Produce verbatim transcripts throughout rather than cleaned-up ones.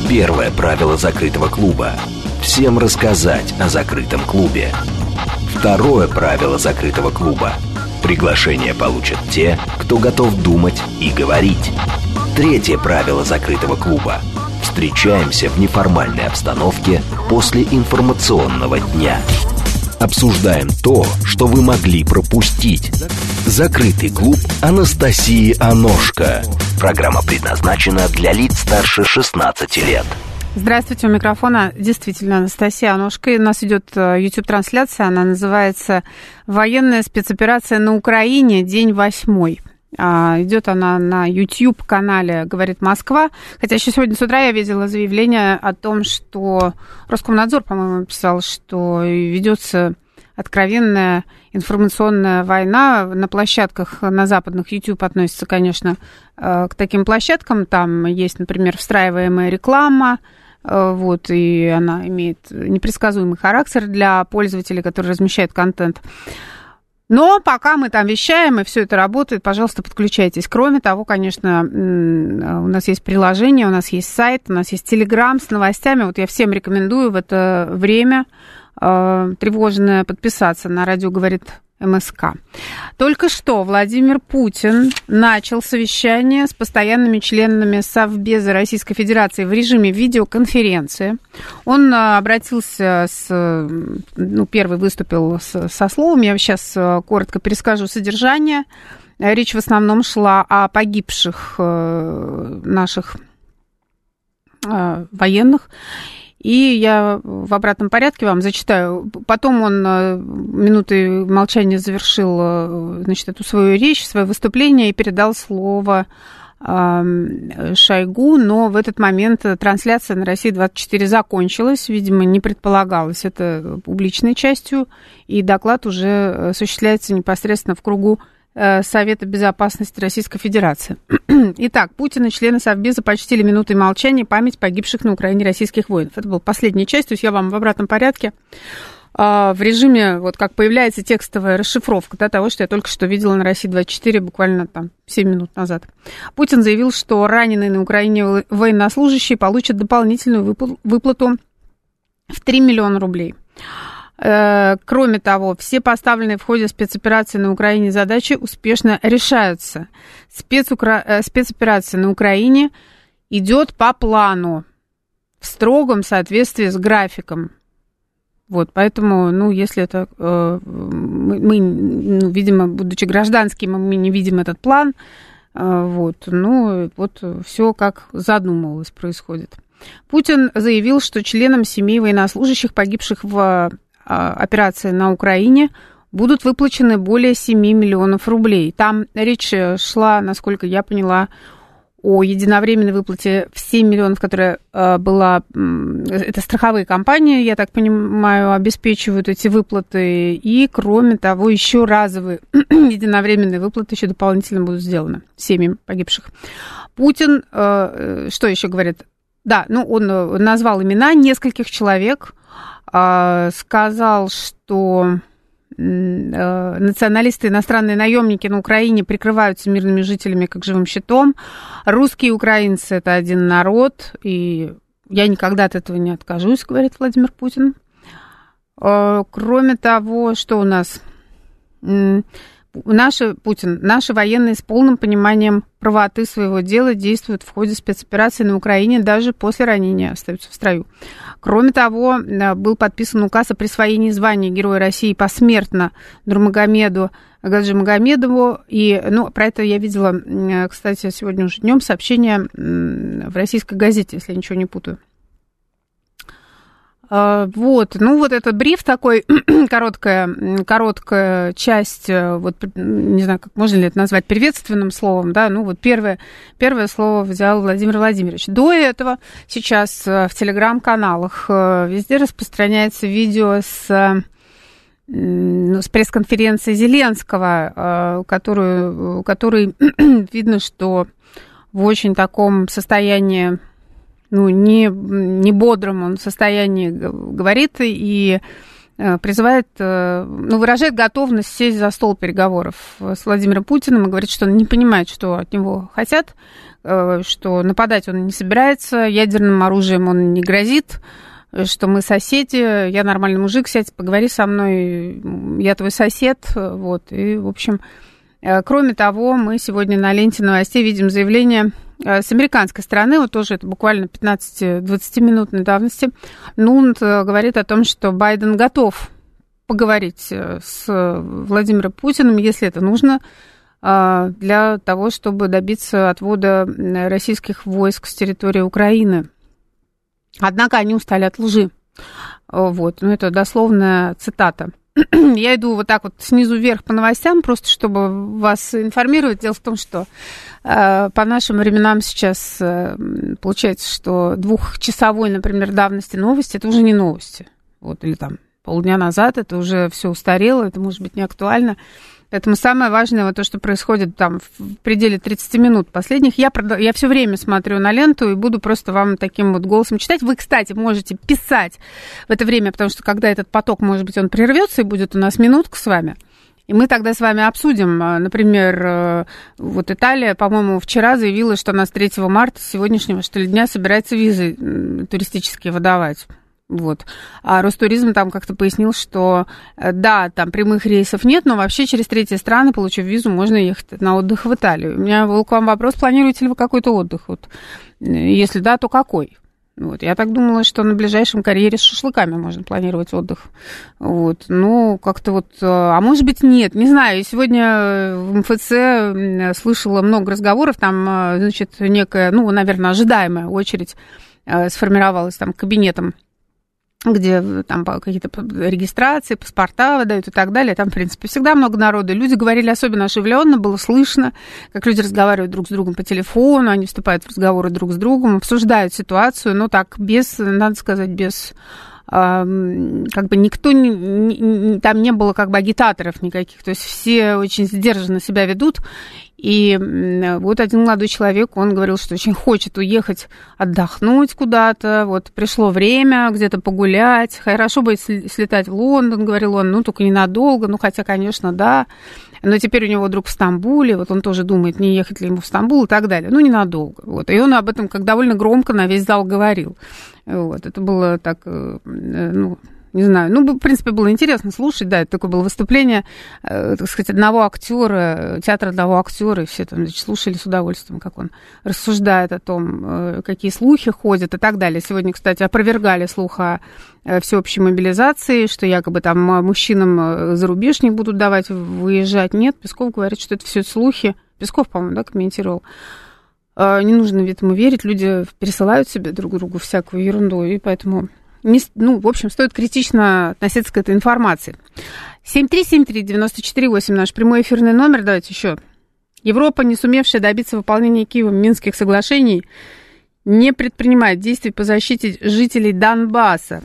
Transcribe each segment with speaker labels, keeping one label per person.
Speaker 1: Первое правило закрытого клуба – всем рассказать о закрытом клубе. Второе правило закрытого клуба – приглашение получат те, кто готов думать и говорить. Третье правило закрытого клуба – встречаемся в неформальной обстановке после информационного дня. Обсуждаем то, что вы могли пропустить. Закрытый клуб Анастасии Аношко. Программа предназначена для лиц старше шестнадцати лет.
Speaker 2: Здравствуйте, у микрофона действительно Анастасия Аношко. У нас идет YouTube-трансляция, она называется «Военная спецоперация на Украине. День восьмой». А, идет она на YouTube-канале «Говорит Москва». Хотя еще сегодня с утра я видела заявление о том, что Роскомнадзор, по-моему, писал, что ведется откровенная информационная война на площадках на западных. YouTube относится, конечно, к таким площадкам. Там есть, например, встраиваемая реклама, вот, и она имеет непредсказуемый характер для пользователей, которые размещают контент. Но пока мы там вещаем, и все это работает, пожалуйста, подключайтесь. Кроме того, конечно, у нас есть приложение, у нас есть сайт, у нас есть Телеграм с новостями. Вот я всем рекомендую в это время э, тревожное подписаться на радио «Говорит МСК». Только что Владимир Путин начал совещание с постоянными членами Совбеза Российской Федерации в режиме видеоконференции. Он обратился с... Ну, первый выступил с, со словом. Я сейчас коротко перескажу содержание. Речь в основном шла о погибших наших военных. И я в обратном порядке вам зачитаю. Потом он минутой молчания завершил, значит, эту свою речь, свое выступление и передал слово Шойгу, но в этот момент трансляция на России двадцать четыре закончилась, видимо, не предполагалось это публичной частью, и доклад уже осуществляется непосредственно в кругу Совета безопасности Российской Федерации. Итак, Путин и члены Совбеза почтили минутой молчания память погибших на Украине российских воинов. Это была последняя часть, то есть я вам в обратном порядке в режиме, вот как появляется текстовая расшифровка, да, того, что я только что видела на России двадцать четыре, буквально там семь минут назад. Путин заявил, что раненые на Украине военнослужащие получат дополнительную выплату в три миллиона рублей. Кроме того, все поставленные в ходе спецоперации на Украине задачи успешно решаются. Спецукра... Спецоперация на Украине идет по плану, в строгом соответствии с графиком. Вот, поэтому, ну, если это... Э, мы, мы ну, видимо, будучи гражданскими, мы не видим этот план. Э, вот, ну, вот все как задумывалось происходит. Путин заявил, что членам семей военнослужащих, погибших в операции на Украине, будут выплачены более семь миллионов рублей. Там речь шла, насколько я поняла, о единовременной выплате в семь миллионов, которая была... Это страховые компании, я так понимаю, обеспечивают эти выплаты. И, кроме того, еще разовые единовременные выплаты еще дополнительно будут сделаны семьям погибших. Путин, что еще говорит? Да, ну, он назвал имена нескольких человек, сказал, что националисты, иностранные наемники на Украине прикрываются мирными жителями как живым щитом. Русские и украинцы – это один народ, и я никогда от этого не откажусь, говорит Владимир Путин. Кроме того, что у нас... Наши, Путин, наши военные с полным пониманием правоты своего дела действуют в ходе спецоперации на Украине, даже после ранения остаются в строю. Кроме того, был подписан указ о присвоении звания Героя России посмертно Нурмагомеду Гаджимагомедову. И, ну, про это я видела, кстати, сегодня уже днем сообщение в российской газете, если я ничего не путаю. Вот, ну вот этот бриф такой, короткая, короткая часть, вот, не знаю, как можно ли это назвать приветственным словом, да, ну вот первое, первое слово взял Владимир Владимирович. До этого сейчас в телеграм-каналах везде распространяется видео с, ну, с пресс-конференции Зеленского, которую, который видно, что в очень таком состоянии, ну, не, не бодром он состоянии говорит и призывает, ну, выражает готовность сесть за стол переговоров с Владимиром Путиным и говорит, что он не понимает, что от него хотят, что нападать он не собирается, ядерным оружием он не грозит, что мы соседи, я нормальный мужик, сядь, поговори со мной, я твой сосед, вот, и, в общем, кроме того, мы сегодня на ленте новостей видим заявление с американской стороны, вот тоже это буквально пятнадцати-двадцатиминутной давности, Нунт говорит о том, что Байден готов поговорить с Владимиром Путиным, если это нужно, для того, чтобы добиться отвода российских войск с территории Украины. Однако они устали от лжи. Вот, ну, это дословная цитата. Я иду вот так вот снизу вверх по новостям, просто чтобы вас информировать. Дело в том, что э, по нашим временам сейчас э, получается, что двухчасовой, например, давности новости, это уже не новости. Вот, или там полдня назад, это уже все устарело, это может быть не актуально. Поэтому самое важное, вот то, что происходит там в пределе тридцати минут последних, я, я все время смотрю на ленту и буду просто вам таким вот голосом читать. Вы, кстати, можете писать в это время, потому что когда этот поток, может быть, он прервется и будет у нас минутка с вами, и мы тогда с вами обсудим. Например, вот Италия, по-моему, вчера заявила, что она с третьего марта, сегодняшнего, что ли, дня собирается визы туристические выдавать. Вот. А Ростуризм там как-то пояснил, что да, там прямых рейсов нет, но вообще через третьи страны, получив визу, можно ехать на отдых в Италию. У меня был к вам вопрос, планируете ли вы какой-то отдых? Вот. Если да, то какой? Вот. Я так думала, что на ближайшем карьере с шашлыками можно планировать отдых. Вот. Ну, как-то вот... А может быть, нет, не знаю. Сегодня в эм эф цэ слышала много разговоров, там, значит, некая, ну, наверное, ожидаемая очередь сформировалась там кабинетом, где там какие-то регистрации, паспорта выдают и так далее. Там, в принципе, всегда много народу. Люди говорили особенно оживленно, было слышно, как люди разговаривают друг с другом по телефону, они вступают в разговоры друг с другом, обсуждают ситуацию, но так, без, надо сказать, без... как бы никто, не, не, там не было как бы агитаторов никаких, то есть все очень сдержанно себя ведут, и вот один молодой человек, он говорил, что очень хочет уехать отдохнуть куда-то, вот пришло время где-то погулять, хорошо бы слетать в Лондон, говорил он, ну только ненадолго, ну хотя, конечно, да, но теперь у него друг в Стамбуле, вот он тоже думает, не ехать ли ему в Стамбул и так далее, ну ненадолго, вот, и он об этом как довольно громко на весь зал говорил. Вот, это было так, ну, не знаю, ну, в принципе, было интересно слушать, да, это такое было выступление, так сказать, одного актера, театра одного актера, и все там, значит, слушали с удовольствием, как он рассуждает о том, какие слухи ходят и так далее. Сегодня, кстати, опровергали слух о всеобщей мобилизации, что якобы там мужчинам за рубеж не будут давать выезжать. Нет, Песков говорит, что это все слухи. Песков, по-моему, да, комментировал. Не нужно этому верить, люди пересылают себе друг другу всякую ерунду, и поэтому, не, ну, в общем, стоит критично относиться к этой информации. семь три семь три девять четыре восемь наш прямой эфирный номер, давайте еще. Европа, не сумевшая добиться выполнения Киевом Минских соглашений, не предпринимает действий по защите жителей Донбасса.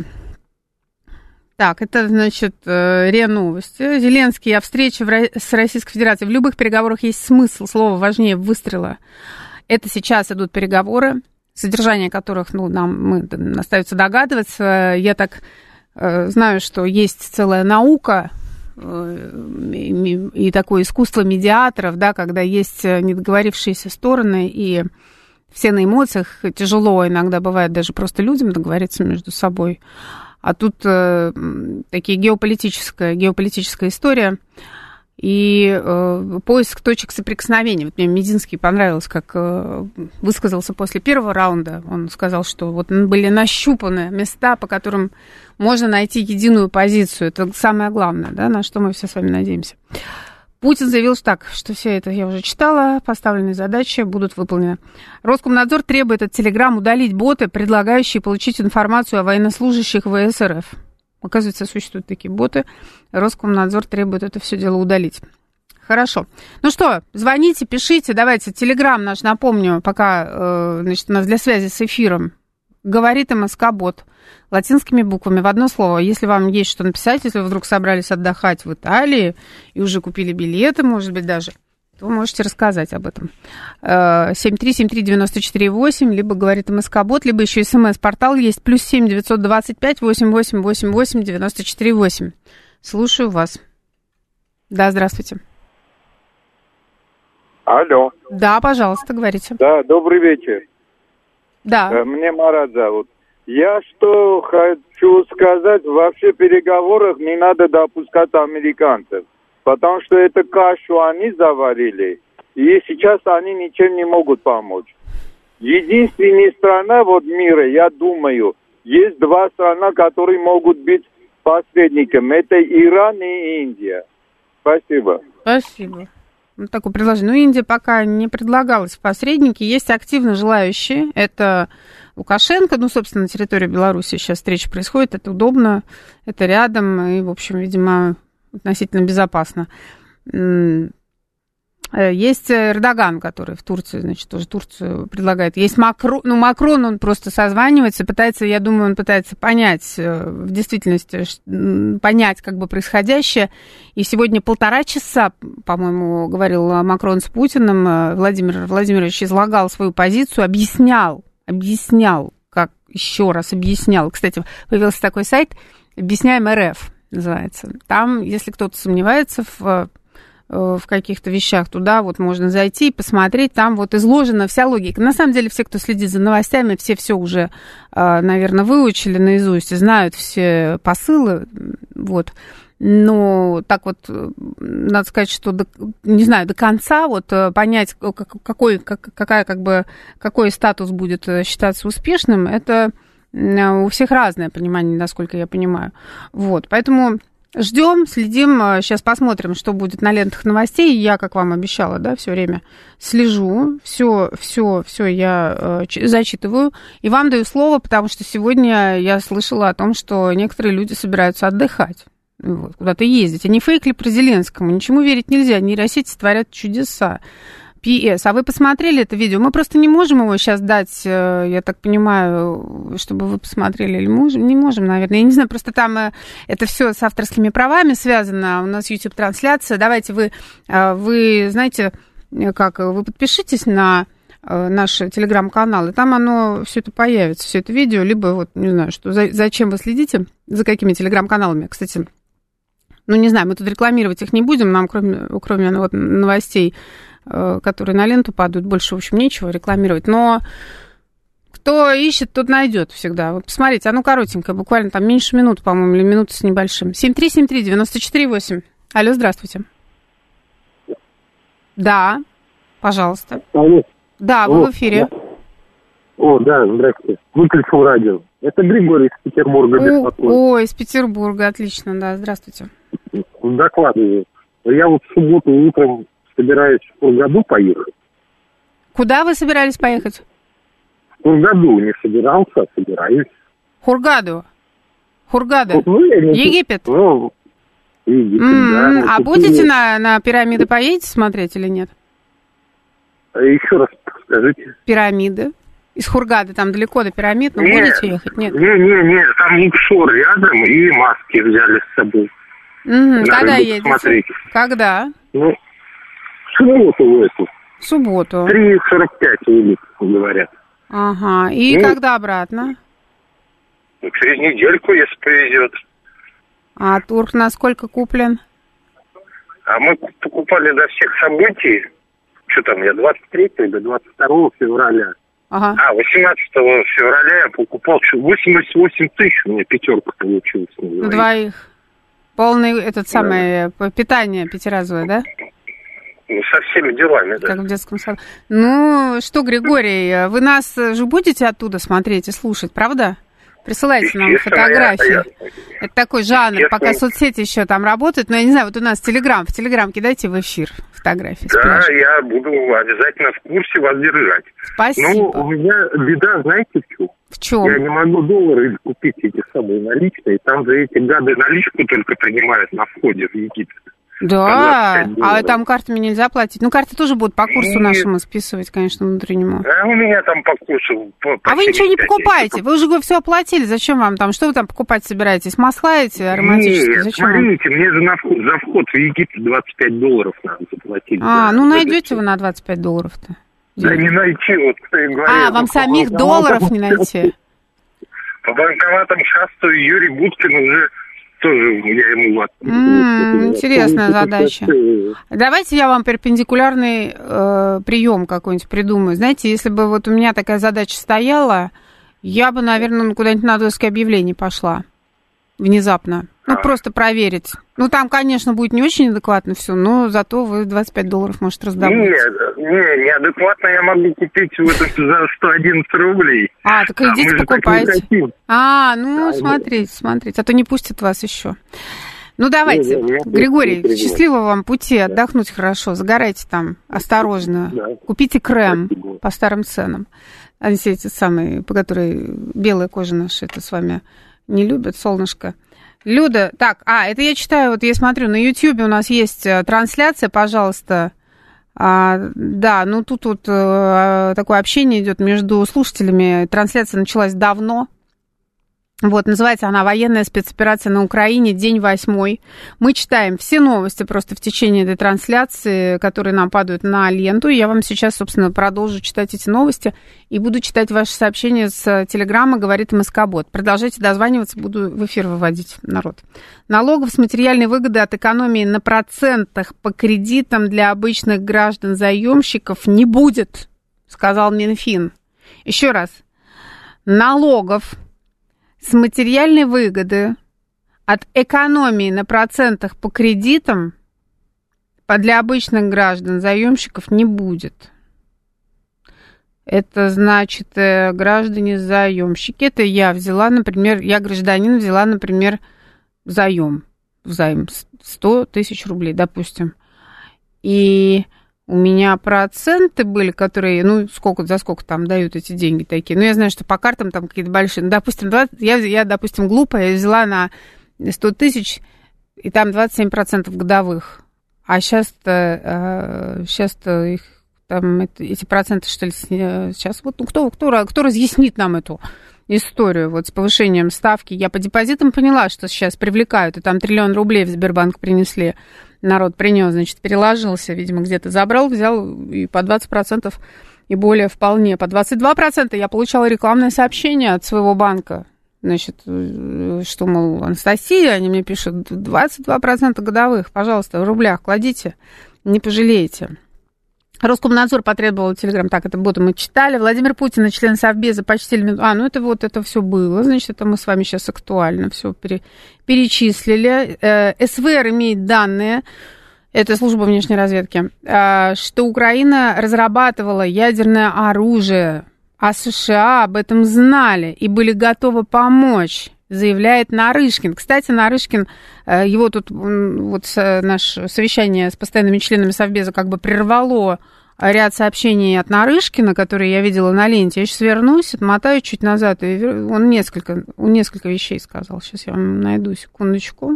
Speaker 2: Так, это, значит, РИА Новости. Зеленский о встрече с Российской Федерацией. В любых переговорах есть смысл, слово важнее выстрела. Это сейчас идут переговоры, содержание которых, ну, нам мы, остается догадываться. Я так э, знаю, что есть целая наука э, и, и такое искусство медиаторов, да, когда есть недоговорившиеся стороны, и все на эмоциях, тяжело иногда бывает даже просто людям договориться между собой. А тут э, такие геополитическая, геополитическая история. И э, поиск точек соприкосновения. Вот мне Мединский понравилось, как э, высказался после первого раунда. Он сказал, что вот были нащупаны места, по которым можно найти единую позицию. Это самое главное, да, на что мы все с вами надеемся. Путин заявил что так, что все это я уже читала, поставленные задачи будут выполнены. Роскомнадзор требует от Телеграм удалить боты, предлагающие получить информацию о военнослужащих ВС РФ. Оказывается, существуют такие боты. Роскомнадзор требует это все дело удалить. Хорошо. Ну что, звоните, пишите, давайте. Телеграм наш, напомню, пока, э, значит, у нас для связи с эфиром говорит МСК-бот латинскими буквами в одно слово. Если вам есть что написать, если вы вдруг собрались отдыхать в Италии и уже купили билеты, может быть, даже, то вы можете рассказать об этом. семь три семь три девять четыре восемь, либо говорит МСК-бот, либо еще смс-портал есть, плюс семь девятьсот двадцать пять восемь восемь восемь восемь девяносто четыре восемь. Слушаю вас. Да, здравствуйте.
Speaker 3: Алло.
Speaker 2: Да, пожалуйста, говорите.
Speaker 3: Да, добрый вечер.
Speaker 2: Да.
Speaker 3: Мне Марат зовут. Я что хочу сказать, вообще в переговорах не надо допускать американцев, потому что эту кашу они заварили, и сейчас они ничем не могут помочь. Единственная страна вот мира, я думаю, есть два страны, которые могут быть посредниками. Это Иран и Индия. Спасибо.
Speaker 2: Спасибо. Вот такое предложение. Ну, Индия пока не предлагалась в посредники. Есть активно желающие. Это Лукашенко. Ну, собственно, на территории Беларуси сейчас встреча происходит. Это удобно, это рядом. И, в общем, видимо, относительно безопасно. Есть Эрдоган, который в Турции, значит, тоже Турцию предлагает. Есть Макрон, ну, Макрон, он просто созванивается, пытается, я думаю, он пытается понять, в действительности, понять, как бы, происходящее. И сегодня полтора часа, по-моему, говорил Макрон с Путиным, Владимир Владимирович излагал свою позицию, объяснял, объяснял, как еще раз объяснял. Кстати, появился такой сайт «Объясняем РФ» называется. Там, если кто-то сомневается в... в каких-то вещах, туда вот можно зайти и посмотреть, там вот изложена вся логика. На самом деле все, кто следит за новостями, все все уже, наверное, выучили наизусть и знают все посылы, вот. Но так вот, надо сказать, что, до, не знаю, до конца вот понять, какой, какая, как бы, какой статус будет считаться успешным, это у всех разное понимание, насколько я понимаю. Вот, поэтому... Ждем, следим, сейчас посмотрим, что будет на лентах новостей. Я, как вам обещала, да, все время слежу, все, все, все я э, зачитываю. И вам даю слово, потому что сегодня я слышала о том, что некоторые люди собираются отдыхать, вот, куда-то ездить. Они фейкли про Зеленскому, ничему верить нельзя, нейросети творят чудеса. пи эс. А вы посмотрели это видео? Мы просто не можем его сейчас дать, я так понимаю, чтобы вы посмотрели. Или можем? Не можем, наверное. Я не знаю, просто там это все с авторскими правами связано. У нас YouTube-трансляция. Давайте вы, вы знаете, как, вы подпишитесь на наш телеграм-канал, и там оно, все это появится, все это видео, либо вот, не знаю, что, за, зачем вы следите, за какими телеграм-каналами, кстати. Ну, не знаю, мы тут рекламировать их не будем, нам кроме, кроме вот, новостей, которые на ленту падают, больше, в общем, нечего рекламировать. Но кто ищет, тот найдет всегда. Вот посмотрите, оно коротенькое, буквально там меньше минуты, по-моему, или минуты с небольшим. семь три семь три девять четыре восемь. Алло, здравствуйте. Да, пожалуйста.
Speaker 4: Алло.
Speaker 2: Да, вы О, в эфире.
Speaker 4: Да. О, да, здравствуйте. Выключил радио. Это Григорий из Петербурга.
Speaker 2: О, о, из Петербурга, отлично, да, здравствуйте.
Speaker 4: Докладываю. Я вот в субботу утром собираюсь в Хургаду поехать.
Speaker 2: Куда вы собирались поехать?
Speaker 4: В Хургаду не собирался, а собираюсь.
Speaker 2: Хургаду? Хургада?
Speaker 4: Ну, я не...
Speaker 2: Египет?
Speaker 4: Ну, Египет,
Speaker 2: mm-hmm.
Speaker 4: да.
Speaker 2: А вот будете и... на, на пирамиды поедете смотреть или нет?
Speaker 4: Еще раз скажите.
Speaker 2: Пирамиды. Из Хургады там далеко до пирамид, но нет, будете ехать? Нет.
Speaker 4: Не-не-не, там Лукшор рядом, и маски взяли с собой.
Speaker 2: Mm-hmm. Когда едете? Смотреть. Когда?
Speaker 4: Ну, в субботу в эту.
Speaker 2: В субботу.
Speaker 4: три сорок пять улиц, говорят.
Speaker 2: Ага, и ну, когда обратно?
Speaker 4: Ну, через недельку, если повезет.
Speaker 2: А тур на сколько куплен?
Speaker 4: А мы покупали до всех событий, что там, я двадцать третьего до двадцать второго февраля.
Speaker 2: Ага.
Speaker 4: А, восемнадцатого февраля я покупал восемьдесят восемь тысяч, у меня пятерка получилась.
Speaker 2: На двоих. Полный, этот самый, да. Питание пятиразовое, да?
Speaker 4: Ну, со всеми делами, да.
Speaker 2: Как в детском саду. Ну, что, Григорий, вы нас же будете оттуда смотреть и слушать, правда? Присылайте нам фотографии. Я, я, Это такой жанр, честно, пока соцсети еще там работают. Но я не знаю, вот у нас Телеграм, в Телеграм кидайте в эфир фотографии.
Speaker 4: Да, я буду обязательно в курсе вас держать.
Speaker 2: Спасибо.
Speaker 4: Ну, у меня беда, знаете, в чем?
Speaker 2: В чем?
Speaker 4: Я не могу доллары купить эти самые наличные. Там же эти гады наличку только принимают на входе в Египет.
Speaker 2: Да, а там картами нельзя платить. Ну, карты тоже будут по курсу Нет. нашему списывать, конечно, внутреннему.
Speaker 4: А у меня там по курсу... По, по
Speaker 2: а вы ничего не покупаете, вы уже все оплатили, зачем вам там? Что вы там покупать собираетесь? Масла эти ароматические?
Speaker 4: Нет,
Speaker 2: зачем
Speaker 4: смотрите,
Speaker 2: вам?
Speaker 4: мне же на вход, за вход в Египет двадцать пять долларов надо заплатить.
Speaker 2: А,
Speaker 4: да,
Speaker 2: ну найдете вы на двадцать пять долларов-то.
Speaker 4: Да не найти, вот кто и говорил.
Speaker 2: А, вам самих долларов не найти?
Speaker 4: По банкоматам шастаю, Юрий Буткин уже тоже я ему вас.
Speaker 2: Mm, интересная задача. Давайте я вам перпендикулярный э, прием какой-нибудь придумаю. Знаете, если бы вот у меня такая задача стояла, я бы, наверное, куда-нибудь на доски объявлений пошла. Внезапно. Ну, а. просто проверить. Ну, там, конечно, будет не очень адекватно все, но зато вы двадцать пять долларов можете раздобыть.
Speaker 4: Нет, не, неадекватно я могу купить вот это за сто одиннадцать рублей.
Speaker 2: А, так идите а покупайте. А, ну, а, смотрите, нет. смотрите, а то не пустят вас еще. Ну, давайте, нет, нет, Григорий, нет, счастливого вам пути, да. Отдохнуть хорошо, загорайте там осторожно, да. Купите крем Спасибо. По старым ценам. Они все эти самые, по которой белая кожа наша, это с вами не любят, солнышко. Люда, так, а, это я читаю, вот я смотрю, на Ютьюбе у нас есть трансляция, пожалуйста. А, да, ну тут вот а, такое общение идет между слушателями. Трансляция началась давно. Вот, называется она «Военная спецоперация на Украине. День восьмой». Мы читаем все новости просто в течение этой трансляции, которые нам падают на ленту. Я вам сейчас, собственно, продолжу читать эти новости и буду читать ваши сообщения с телеграмма «Говорит МСК-бот». Продолжайте дозваниваться, буду в эфир выводить народ. Налогов с материальной выгоды от экономии на процентах по кредитам для обычных граждан-заемщиков не будет, сказал Минфин. Еще раз. Налогов с материальной выгоды от экономии на процентах по кредитам для обычных граждан-заемщиков не будет. Это значит, граждане-заемщики. Это я взяла, например, я гражданин взяла, например, заем, займ сто тысяч рублей, допустим. И у меня проценты были, которые, ну, сколько, за сколько там дают эти деньги такие. Ну, я знаю, что по картам там какие-то большие. Ну, допустим, двадцать, я, я, допустим, глупая, я взяла на сто тысяч, и там двадцать семь процентов годовых. А сейчас-то, сейчас-то их, там, это, эти проценты, что ли, сейчас, вот, ну, кто, кто, кто разъяснит нам эту историю, вот, с повышением ставки? Я по депозитам поняла, что сейчас привлекают, и там триллион рублей в Сбербанк принесли. Народ принес, значит, переложился, видимо, где-то забрал, взял и по двадцать процентов и более вполне. По двадцать два процента я получала рекламное сообщение от своего банка. Значит, что, мол, Анастасия, они мне пишут, двадцать два процента годовых, пожалуйста, в рублях кладите, не пожалеете. Роскомнадзор потребовал телеграм. Так, это боты мы читали. Владимир Путин и член Совбеза почтили... А, ну это вот, это все было. Значит, это мы с вами сейчас актуально все пере... перечислили. Э, СВР имеет данные, это служба внешней разведки, э, что Украина разрабатывала ядерное оружие, а США об этом знали и были готовы помочь, заявляет Нарышкин. Кстати, Нарышкин, его тут вот наше совещание с постоянными членами Совбеза как бы прервало ряд сообщений от Нарышкина, которые я видела на ленте. Я сейчас вернусь, отмотаю чуть назад, и он несколько, он несколько вещей сказал. Сейчас я вам найду, секундочку.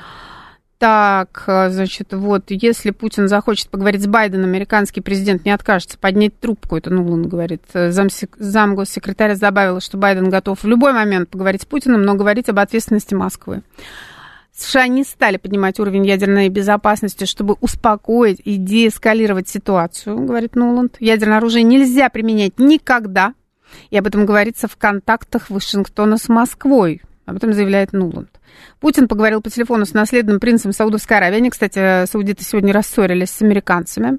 Speaker 2: Так, значит, вот, если Путин захочет поговорить с Байденом, американский президент не откажется поднять трубку, это Нуланд говорит. Зам, замгоссекретаря добавила, что Байден готов в любой момент поговорить с Путиным, но говорить об ответственности Москвы. США не стали поднимать уровень ядерной безопасности, чтобы успокоить и деэскалировать ситуацию, говорит Нуланд. Ядерное оружие нельзя применять никогда, и об этом говорится в контактах Вашингтона с Москвой. Об этом заявляет Нуланд. Путин поговорил по телефону с наследным принцем Саудовской Аравии. Они, кстати, саудиты сегодня рассорились с американцами.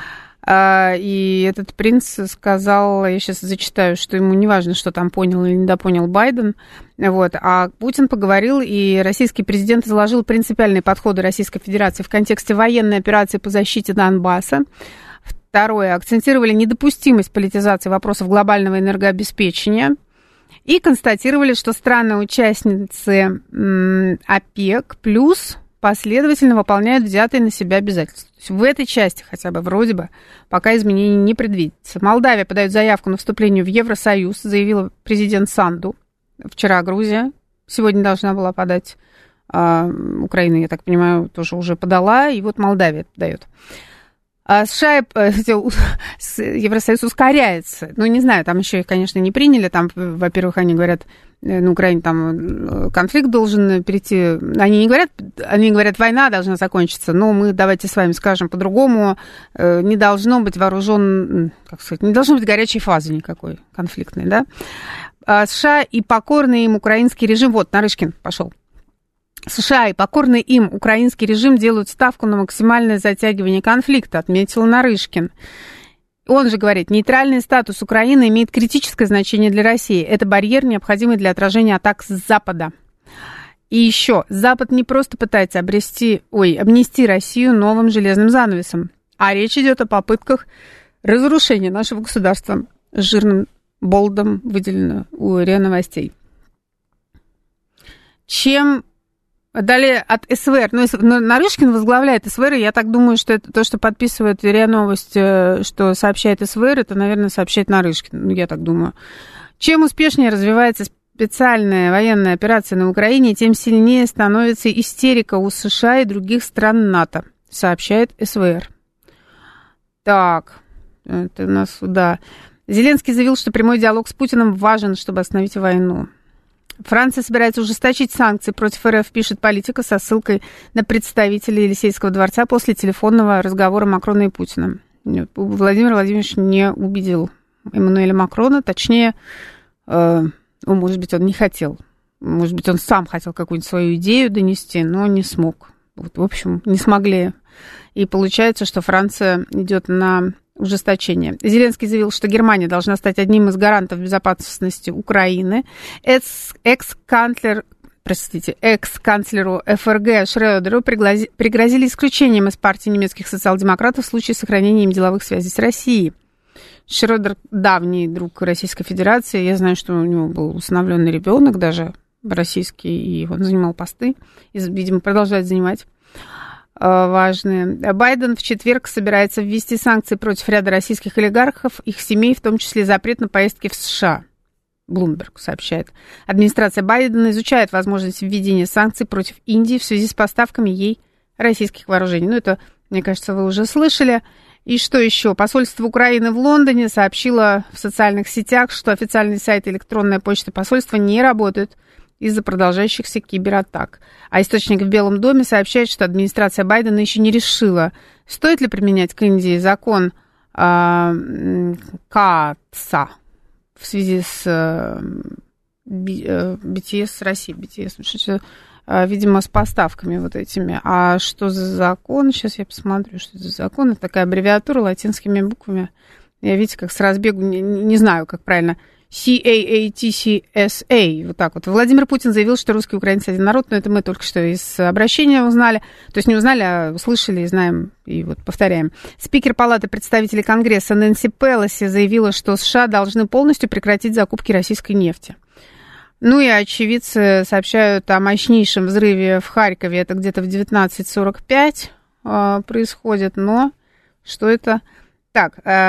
Speaker 2: И этот принц сказал, я сейчас зачитаю, что ему не важно, что там понял или недопонял Байден. Вот. А Путин поговорил, и российский президент изложил принципиальные подходы Российской Федерации в контексте военной операции по защите Донбасса. Второе. Акцентировали недопустимость политизации вопросов глобального энергообеспечения. И констатировали, что страны-участницы ОПЕК плюс последовательно выполняют взятые на себя обязательства. То есть в этой части хотя бы вроде бы пока изменений не предвидится. Молдавия подает заявку на вступление в Евросоюз, заявила президент Санду. Вчера Грузия сегодня должна была подать. А Украина, я так понимаю, тоже уже подала. И вот Молдавия подает. А США, Евросоюз ускоряется. Ну, не знаю, там еще их, конечно, не приняли. Там, во-первых, они говорят, на Украине там конфликт должен перейти. Они не говорят, они говорят, война должна закончиться, но мы, давайте с вами скажем по-другому, не должно быть вооружен, как сказать, не должно быть горячей фазы никакой конфликтной, да. А США и покорный им украинский режим, вот, Нарышкин пошел. США и покорный им украинский режим делают ставку на максимальное затягивание конфликта, отметил Нарышкин. Он же говорит, нейтральный статус Украины имеет критическое значение для России. Это барьер, необходимый для отражения атак с Запада. И еще, Запад не просто пытается обрести, ой, обнести Россию новым железным занавесом, а речь идет о попытках разрушения нашего государства. С жирным болдом выделено у РИА Новостей. Чем... Далее от СВР. Ну, Нарышкин возглавляет СВР, и я так думаю, что это то, что подписывает РИА Новости, что сообщает СВР, это, наверное, сообщает Нарышкин. Ну, я так думаю. Чем успешнее развивается специальная военная операция на Украине, тем сильнее становится истерика у США и других стран НАТО, сообщает СВР. Так, это у нас сюда. Зеленский заявил, что прямой диалог с Путиным важен, чтобы остановить войну. Франция собирается ужесточить санкции против РФ, пишет Политика со ссылкой на представителей Елисейского дворца после телефонного разговора Макрона и Путина. Владимир Владимирович не убедил Эммануэля Макрона, точнее, э, ну, может быть, он не хотел. Может быть, он сам хотел какую-нибудь свою идею донести, но не смог. Вот, в общем, не смогли. И получается, что Франция идет на ужесточение. Зеленский заявил, что Германия должна стать одним из гарантов безопасности Украины. Экс-канцлер, простите, экс-канцлеру ФРГ Шрёдеру пригрозили исключением из партии немецких социал-демократов в случае сохранения им деловых связей с Россией. Шрёдер давний друг Российской Федерации. Я знаю, что у него был усыновленный ребенок, даже российский, и он занимал посты, и, видимо, продолжает занимать важные. Байден в четверг собирается ввести санкции против ряда российских олигархов, их семей, в том числе запрет на поездки в США. Bloomberg сообщает. Администрация Байдена изучает возможность введения санкций против Индии в связи с поставками ей российских вооружений. Ну, это, мне кажется, вы уже слышали. И что еще? Посольство Украины в Лондоне сообщило в социальных сетях, что официальный сайт и электронная почта посольства не работают из-за продолжающихся кибератак. А источник в Белом доме сообщает, что администрация Байдена еще не решила, стоит ли применять к Индии закон э, КАТСа в связи с э, би ти эс России, би ти эс, э, видимо, с поставками вот этими. А что за закон? Сейчас я посмотрю, что это за закон. Это такая аббревиатура латинскими буквами. Я, видите, как с разбегу, не, не знаю, как правильно. си эй эй ти си эс эй, вот так вот. Владимир Путин заявил, что русский и украинцы один народ, но это мы только что из обращения узнали. То есть не узнали, а услышали и знаем, и вот повторяем. Спикер Палаты представителей Конгресса Нэнси Пелоси заявила, что США должны полностью прекратить закупки российской нефти. Ну и очевидцы сообщают о мощнейшем взрыве в Харькове. Это где-то в девятнадцать сорок пять э, происходит, но что это... Так, э,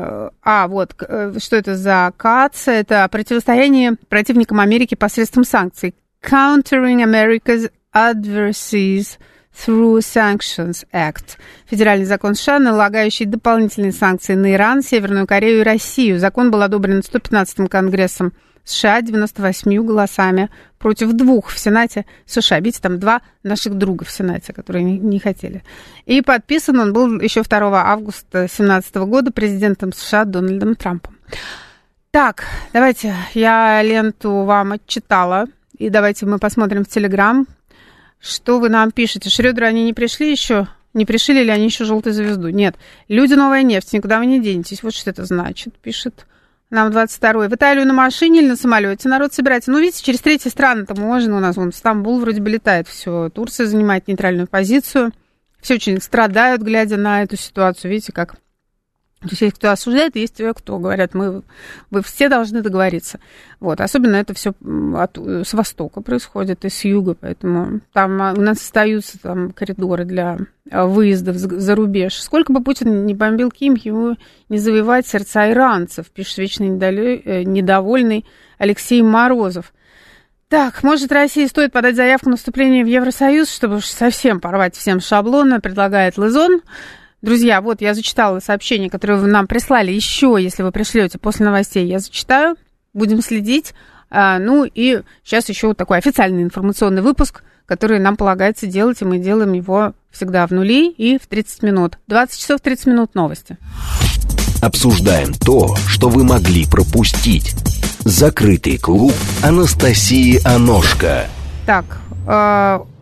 Speaker 2: а вот, э, что это за КАТС? Это противостояние противникам Америки посредством санкций. Countering America's Adversaries through Sanctions Act. Федеральный закон США, налагающий дополнительные санкции на Иран, Северную Корею и Россию. Закон был одобрен сто пятнадцатым Конгрессом США девяносто восемью голосами против двух в Сенате США. Видите, там два наших друга в Сенате, которые не, не хотели. И подписан он был еще второго августа две тысячи семнадцатого года президентом США Дональдом Трампом. Так, давайте я ленту вам отчитала. И давайте мы посмотрим в Телеграм, что вы нам пишете. Шрёдеры, они не пришли еще? Не пришили ли они еще желтую звезду? Нет. Люди, новая нефть, никуда вы не денетесь. Вот что это значит, пишет нам двадцать второй. В Италию на машине или на самолете народ собирается. Ну, видите, через третьи страны-то можно у нас. Вон, Стамбул вроде бы летает все. Турция занимает нейтральную позицию. Все очень страдают, глядя на эту ситуацию. Видите, как... То есть есть кто осуждает, есть те, кто говорят, мы, вы все должны договориться. Вот. Особенно это все от, с востока происходит и с юга, поэтому там у нас остаются там коридоры для выездов за рубеж. Сколько бы Путин не бомбил Ким, ему не завоевать сердца иранцев, пишет вечно недовольный Алексей Морозов. Так, может, России стоит подать заявку на вступление в Евросоюз, чтобы уж совсем порвать всем шаблоны, предлагает Лизон. Друзья, вот я зачитала сообщение, которое вы нам прислали. Еще, если вы пришлете после новостей, я зачитаю. Будем следить. А, ну и сейчас еще вот такой официальный информационный выпуск, который нам полагается делать, и мы делаем его всегда в нули и в тридцать минут. двадцать часов тридцать минут новости.
Speaker 1: Обсуждаем то, что вы могли пропустить. Закрытый клуб Анастасии Аношко.
Speaker 2: Так, э,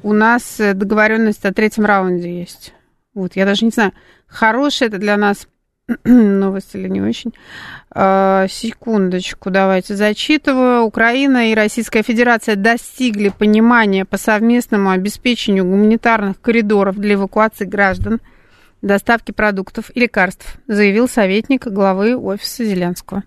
Speaker 2: у нас договоренность о третьем раунде есть. Вот, я даже не знаю, хорошая это для нас новость или не очень. А, секундочку, давайте зачитываю. Украина и Российская Федерация достигли понимания по совместному обеспечению гуманитарных коридоров для эвакуации граждан, доставки продуктов и лекарств, заявил советник главы офиса Зеленского.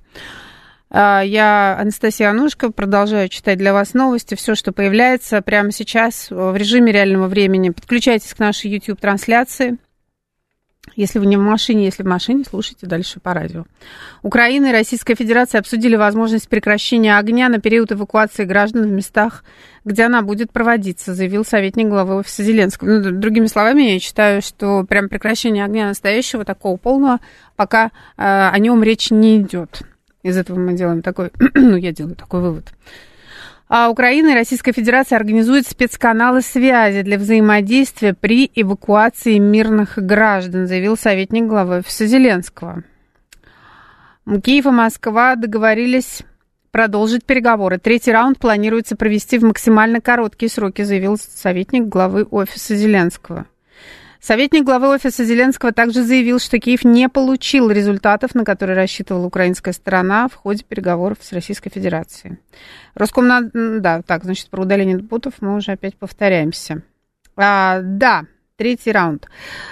Speaker 2: Я, Анастасия Анушка, продолжаю читать для вас новости. Все, что появляется прямо сейчас в режиме реального времени. Подключайтесь к нашей YouTube-трансляции. Если вы не в машине, если в машине, слушайте дальше по радио. Украина и Российская Федерация обсудили возможность прекращения огня на период эвакуации граждан в местах, где она будет проводиться, заявил советник главы офиса Зеленского. Ну, другими словами, я считаю, что прям прекращение огня настоящего, такого полного, пока э, о нем речь не идет. Из этого мы делаем такой, ну, я делаю такой вывод. А Украина и Российская Федерация организуют спецканалы связи для взаимодействия при эвакуации мирных граждан, заявил советник главы офиса Зеленского. Киев и Москва договорились продолжить переговоры. Третий раунд планируется провести в максимально короткие сроки, заявил советник главы офиса Зеленского. Советник главы офиса Зеленского также заявил, что Киев не получил результатов, на которые рассчитывала украинская сторона в ходе переговоров с Российской Федерацией. Роскомнадзор, да, так, значит, про удаление ботов мы уже опять повторяемся. А, да, третий раунд.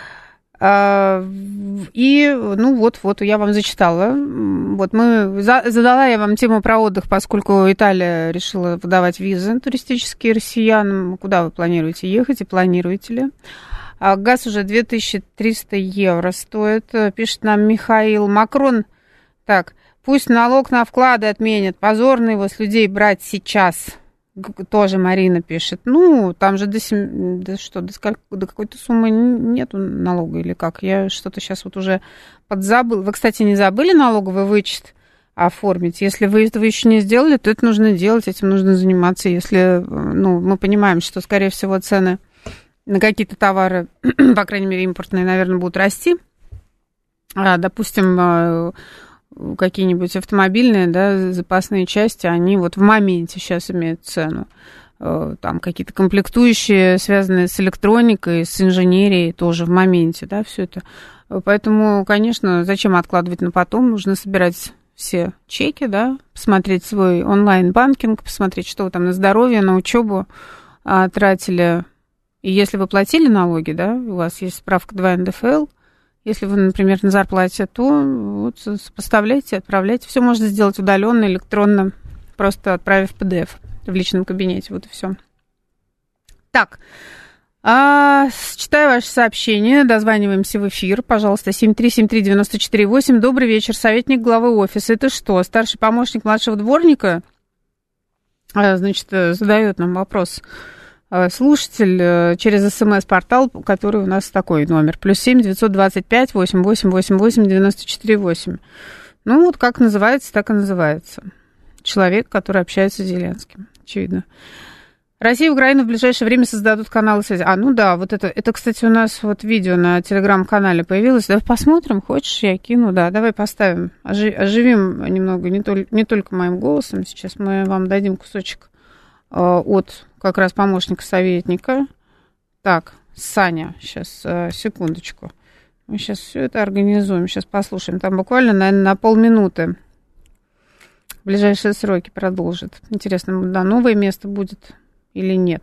Speaker 2: А, и, ну, вот, вот, я вам зачитала. Вот мы, за, задала я вам тему про отдых, поскольку Италия решила выдавать визы туристические россиянам. Куда вы планируете ехать и планируете ли? А газ уже две тысячи триста евро стоит, пишет нам Михаил. Макрон, так, пусть налог на вклады отменят, позорно его с людей брать сейчас, тоже Марина пишет. Ну, там же до, сем... до, что, до, сколько... до какой-то суммы нету налога или как? Я что-то сейчас вот уже подзабыла. Вы, кстати, не забыли налоговый вычет оформить? Если вы этого еще не сделали, то это нужно делать, этим нужно заниматься. Если, ну, мы понимаем, что, скорее всего, цены на какие-то товары, по крайней мере, импортные, наверное, будут расти. А, допустим, какие-нибудь автомобильные, да, запасные части, они вот в моменте сейчас имеют цену. Там какие-то комплектующие, связанные с электроникой, с инженерией, тоже в моменте, да, все это. Поэтому, конечно, зачем откладывать на потом? Нужно собирать все чеки, да, посмотреть свой онлайн-банкинг, посмотреть, что вы там на здоровье, на учебу а, тратили. И если вы платили налоги, да, у вас есть справка два эн дэ эф эл, если вы, например, на зарплате, то вот поставляйте, отправляйте. Все можно сделать удаленно, электронно, просто отправив пи ди эф в личном кабинете. Вот и все. Так, а, читаю ваше сообщение, дозваниваемся в эфир, пожалуйста, семь три семь три девять четыре восемь. Добрый вечер, советник главы офиса. Это что, старший помощник младшего дворника? А, значит, задает нам вопрос слушатель через СМС-портал, который у нас такой номер. Плюс семь девятьсот двадцать пять восемь восемь восемь восемь девяносто четыре восемь. Ну, вот как называется, так и называется. Человек, который общается с Зеленским. Очевидно. Россия и Украина в ближайшее время создадут каналы связи. А, ну да, вот это, это, кстати, у нас вот видео на телеграм-канале появилось. Давай посмотрим, хочешь, я кину? Да, давай поставим, оживим немного, не, тол- не только моим голосом. Сейчас мы вам дадим кусочек э, от как раз помощника советника. Так, Саня, сейчас, э, секундочку. Мы сейчас все это организуем, сейчас послушаем. Там буквально, наверное, на полминуты. В ближайшие сроки продолжит. Интересно, да, новое место будет или нет.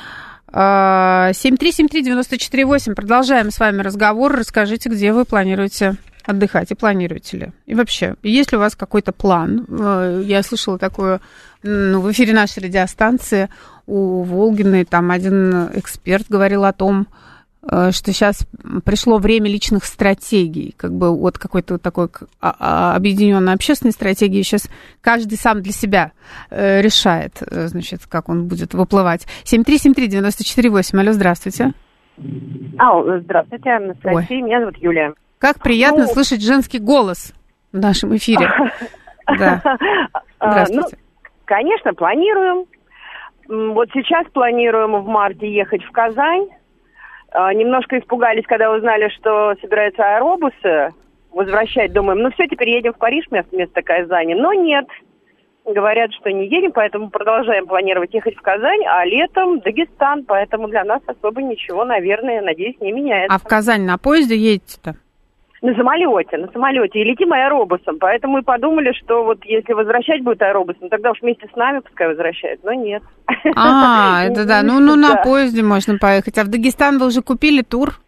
Speaker 2: семь три семь три девять четыре восемь. Продолжаем с вами разговор. Расскажите, где вы планируете отдыхать и планируете ли. И вообще, есть ли у вас какой-то план? Я слышала такое, ну, в эфире нашей радиостанции у Волгиной, там один эксперт говорил о том, что сейчас пришло время личных стратегий, как бы от какой-то такой объединенной общественной стратегии. Сейчас каждый сам для себя решает, значит, как он будет выплывать. семь три семь три девять четыре восемь. Алло, здравствуйте.
Speaker 5: Алло, здравствуйте, Анастасия. Меня зовут Юлия.
Speaker 2: Как приятно
Speaker 5: ну...
Speaker 2: слышать женский голос в нашем эфире. Да. Здравствуйте.
Speaker 5: Конечно, планируем. Вот сейчас планируем в марте ехать в Казань. Немножко испугались, когда узнали, что собираются аэробусы возвращать. Думаем, ну все, теперь едем в Париж вместо, вместо Казани. Но нет. говорят, что не едем, поэтому продолжаем планировать ехать в Казань, а летом Дагестан, поэтому для нас особо ничего, наверное, надеюсь, не меняется.
Speaker 2: А в Казань на поезде едете-то?
Speaker 5: На самолете, на самолете. И летим аэробусом. Поэтому и подумали, что вот если возвращать будет аэробусом, тогда уж вместе с нами пускай возвращают. Но нет.
Speaker 2: А, это да. Ну, ну на поезде можно поехать. А в Дагестан вы уже купили тур?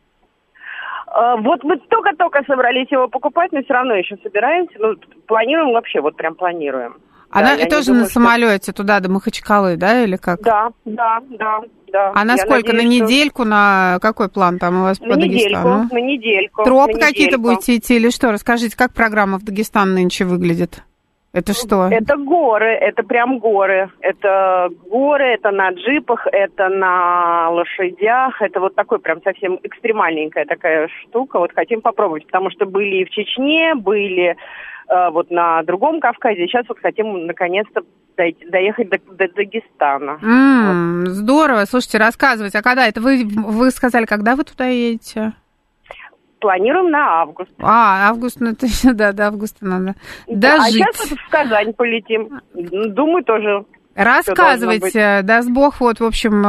Speaker 5: Вот мы только-только собрались его покупать, но все равно еще собираемся. Ну, планируем вообще, вот прям планируем.
Speaker 2: А да, на, тоже думаю, на самолете что... туда, до Махачкалы, да, или как?
Speaker 5: Да, да, да, да.
Speaker 2: А на сколько? Надеюсь, на недельку, что... на какой план там у вас
Speaker 5: на
Speaker 2: по
Speaker 5: недельку,
Speaker 2: Дагестану?
Speaker 5: На недельку.
Speaker 2: Тропы на какие-то недельку. Будете идти или что? Расскажите, как программа в Дагестан нынче выглядит? Это что?
Speaker 5: Это горы, это прям горы. Это горы, это на джипах, это на лошадях. Это вот такой прям совсем экстремальненькая такая штука. Вот хотим попробовать, потому что были и в Чечне, были... вот на другом Кавказе. Сейчас вот хотим наконец-то дойти, доехать до, до Дагестана.
Speaker 2: Mm,
Speaker 5: вот.
Speaker 2: Здорово. Слушайте, рассказывайте. А когда это? Вы, вы сказали, когда вы туда едете?
Speaker 5: Планируем на август.
Speaker 2: А, август, ну это да, до августа надо дожить.
Speaker 5: А сейчас вот в Казань полетим. Думаю, тоже...
Speaker 2: Рассказывайте, даст Бог, вот, в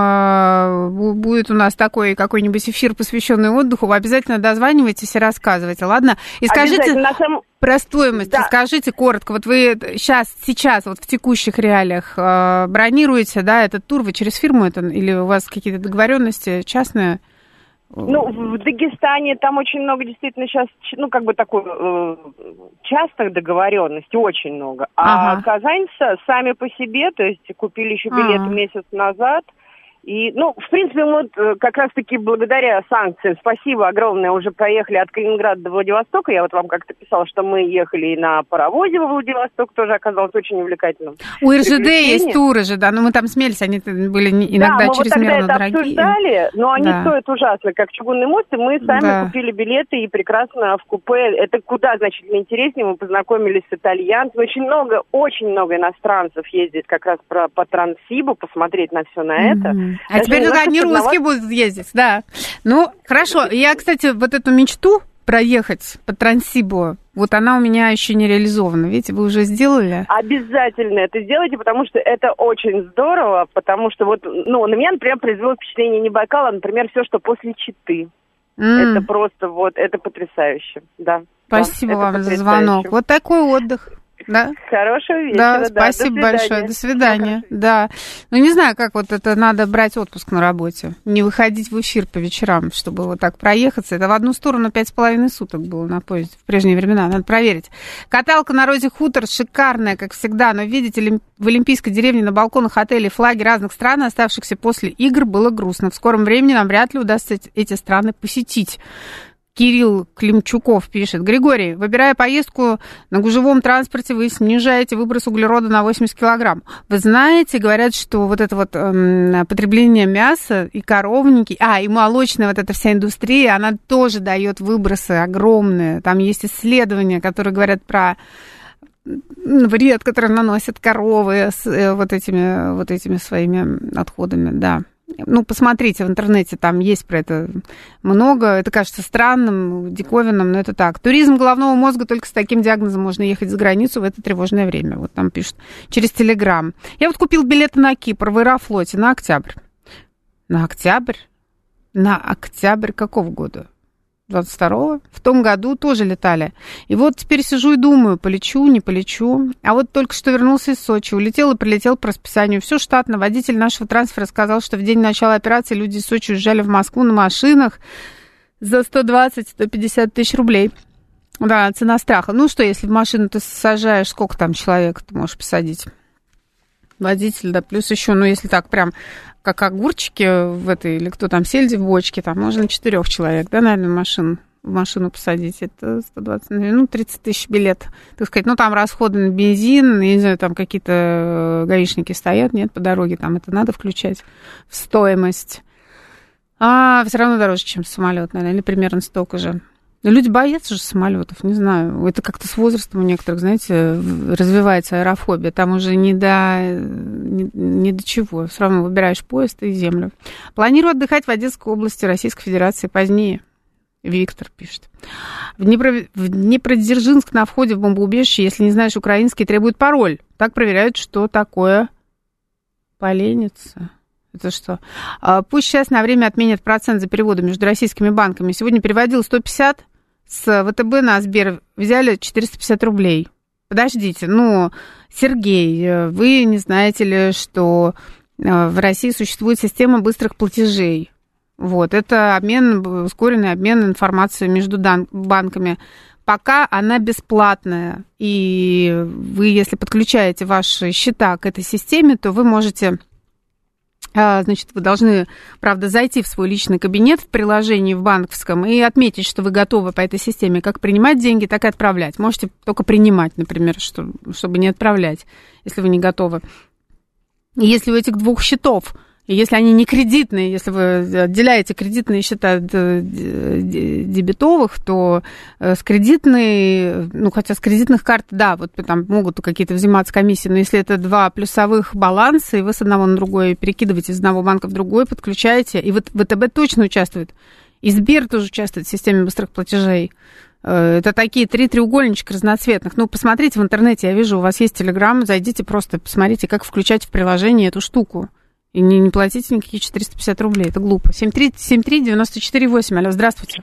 Speaker 2: общем, будет у нас такой какой-нибудь эфир, посвященный отдыху, вы обязательно дозванивайтесь и рассказывайте, ладно? И скажите сам... про стоимость, да. Скажите коротко, вот вы сейчас, сейчас, вот в текущих реалиях бронируете, да, этот тур, вы через фирму это, или у вас какие-то договоренности частные?
Speaker 5: Ну, в Дагестане там очень много действительно сейчас, ну, как бы такой э, частых договоренностей, очень много. А ага. Казань сами по себе, то есть купили еще билет ага. месяц назад. И, ну, в принципе, мы вот как раз-таки благодаря санкциям, спасибо огромное, уже проехали от Калининграда до Владивостока. Я вот вам как-то писала, что мы ехали на паровозе во Владивосток, тоже оказалось очень увлекательным.
Speaker 2: У эр жэ дэ есть туры же, да, но мы там смелись, они были иногда
Speaker 5: да,
Speaker 2: чрезмерно
Speaker 5: вот
Speaker 2: дорогие.
Speaker 5: Обсуждали, но они
Speaker 2: да.
Speaker 5: стоят ужасно, как чугунный мост, и мы сами да. купили билеты и прекрасно в купе. Это куда значительно интереснее, мы познакомились с итальянцами. Очень много, очень много иностранцев ездит как раз про, по Транссибу, посмотреть на все на это.
Speaker 2: Mm-hmm. А даже теперь только они русские будут ездить, да. Ну, хорошо. Я, кстати, вот эту мечту проехать по Транссибу, вот она у меня еще не реализована. Видите, вы уже сделали?
Speaker 5: Обязательно это сделайте, потому что это очень здорово, потому что вот, ну, на меня, например, произвело впечатление не Байкал, а, например, все, что после Читы. Mm. Это просто вот, это потрясающе, да.
Speaker 2: Спасибо
Speaker 5: да,
Speaker 2: вам за звонок. Вот такой отдых. Да.
Speaker 5: Хорошего вечера.
Speaker 2: Да,
Speaker 5: да.
Speaker 2: Спасибо
Speaker 5: До
Speaker 2: большое. До свидания. Да. Ну, не знаю, как вот это надо брать отпуск на работе. Не выходить в эфир по вечерам, чтобы вот так проехаться. Это в одну сторону пять с половиной суток было на поезде в прежние времена. Надо проверить. Каталка на Розе Хутор шикарная, как всегда. Но, видите, в Олимпийской деревне на балконах отелей флаги разных стран, оставшихся после игр, было грустно. В скором времени нам вряд ли удастся эти страны посетить. Кирилл Климчуков пишет. Григорий, выбирая поездку на гужевом транспорте, вы снижаете выброс углерода на восемьдесят килограмм. Вы знаете, говорят, что вот это вот эм, потребление мяса и коровники, а, и молочная вот эта вся индустрия, она тоже дает выбросы огромные. Там есть исследования, которые говорят про вред, который наносят коровы с э, вот этими, вот этими своими отходами, да. Ну, посмотрите в интернете, там есть про это много. Это кажется странным, диковинным, но это так. Туризм головного мозга, только с таким диагнозом можно ехать за границу в это тревожное время. Вот там пишут через Телеграм. Я вот купил билеты на Кипр в Аэрофлоте на октябрь. На октябрь? На октябрь какого года? двадцать второго. В том году тоже летали. И вот теперь сижу и думаю, полечу, не полечу. А вот только что вернулся из Сочи. Улетел и прилетел по расписанию. Все штатно. Водитель нашего трансфера сказал, что в день начала операции люди из Сочи уезжали в Москву на машинах за сто двадцать - сто пятьдесят тысяч рублей. Да, цена страха. Ну что, если в машину ты сажаешь, сколько там человек ты можешь посадить? Водитель, да, плюс еще, ну, если так прям, как огурчики в этой, или кто там, сельди в бочке, там можно четырех человек, да, наверное, машин, в машину посадить. Это сто двадцать, ну, тридцать тысяч билет, так сказать. Ну, там расходы на бензин, не знаю, там какие-то гаишники стоят, нет, по дороге, там это надо включать в стоимость. А все равно дороже, чем самолет, наверное, или примерно столько же. Но люди боятся же самолетов, не знаю. Это как-то с возрастом у некоторых, знаете, развивается аэрофобия. Там уже не до, не, не до чего. Все равно выбираешь поезд и землю. Планирую отдыхать в Одесской области Российской Федерации позднее. Виктор пишет. В, Днепро... в Днепродзержинск на входе в бомбоубежище, если не знаешь украинский, требует пароль. Так проверяют, что такое поленница. Это что? А, пусть сейчас на время отменят процент за переводы между российскими банками. Сегодня переводил сто пятьдесят с ВТБ на Сбер, взяли четыреста пятьдесят рублей. Подождите, ну, Сергей, вы не знаете ли, что в России существует система быстрых платежей? Вот, это обмен, ускоренный обмен информацией между банками. Пока она бесплатная, и вы, если подключаете ваши счета к этой системе, то вы можете, значит, вы должны, правда, зайти в свой личный кабинет в приложении в банковском и отметить, что вы готовы по этой системе как принимать деньги, так и отправлять. Можете только принимать, например, что, чтобы не отправлять, если вы не готовы. И если у этих двух счетов, и если они не кредитные, если вы отделяете кредитные счета от дебетовых, то с кредитной, ну, хотя с кредитных карт, да, вот там могут какие-то взиматься комиссии, но если это два плюсовых баланса, и вы с одного на другой перекидываете из одного банка в другой, подключаете, и ВТБ точно участвует, и Сбер тоже участвует в системе быстрых платежей. Это такие три треугольничка разноцветных. Ну, посмотрите в интернете, я вижу, у вас есть Телеграм, зайдите просто, посмотрите, как включать в приложение эту штуку. И не, не платите никакие четыреста пятьдесят рублей, это глупо. семь три семь три девяносто четыре восемь, алло, здравствуйте.